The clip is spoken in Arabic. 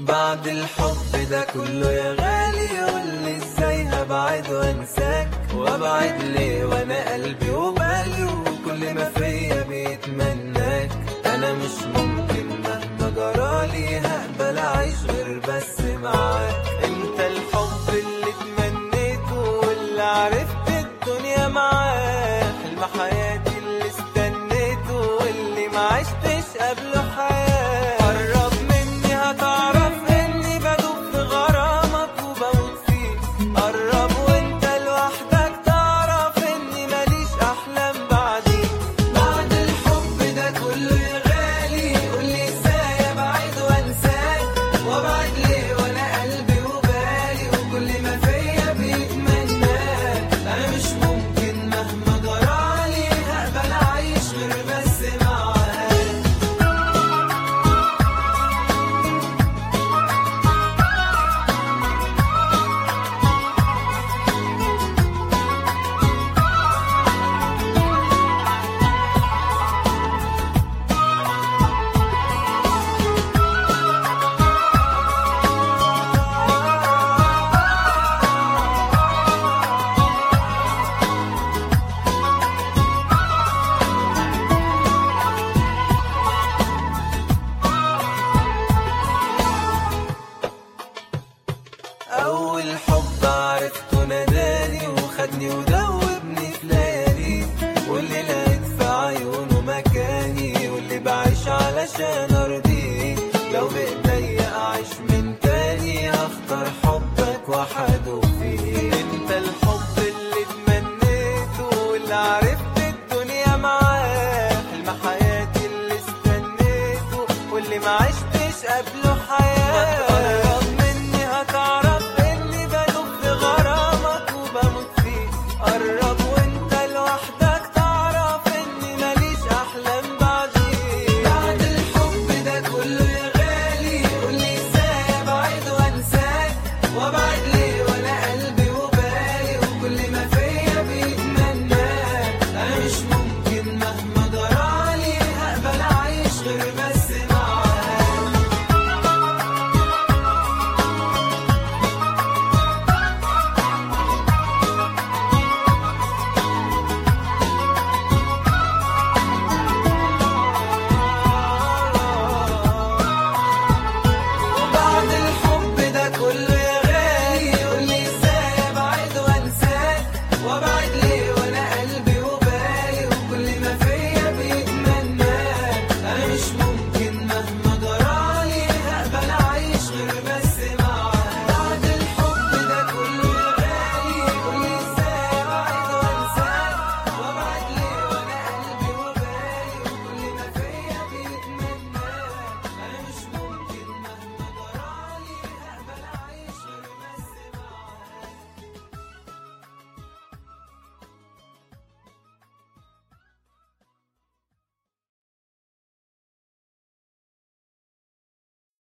بعد الحب ده كله يا غالي قولي ازاي هبعد وانساك، وابعد ليه وانا قلبي وبالي وكل ما فيا بيتمناك. انا مش ممكن مهما جرالي هقبل اعيش غير بس معاك. انت الحب اللي تمنيته واللي عرفت الدنيا معاه، حلم حياتي اللي استنيته واللي ما عشتش قبله حياة. قرب مني هتعرف اني بدوب في غرامك وبموت فيك، قرب وانت لوحدك تعرف اني ماليش احلام بعديك. بعد الحب ده كله يا غالي قولي ازاي ابعد وانساك، وابعد ليه وانا قلبي وبالي وكل ما فيا بيتمناك. انا مش ممكن مهما جرالي هقبل اعيش غير بس معاك. أول حب عرفته ناداني وخدني ودوبني في ليالي، واللي لقيت في عيونه مكاني واللي بعيش علشان أرضيه. لو بإيديا أعيش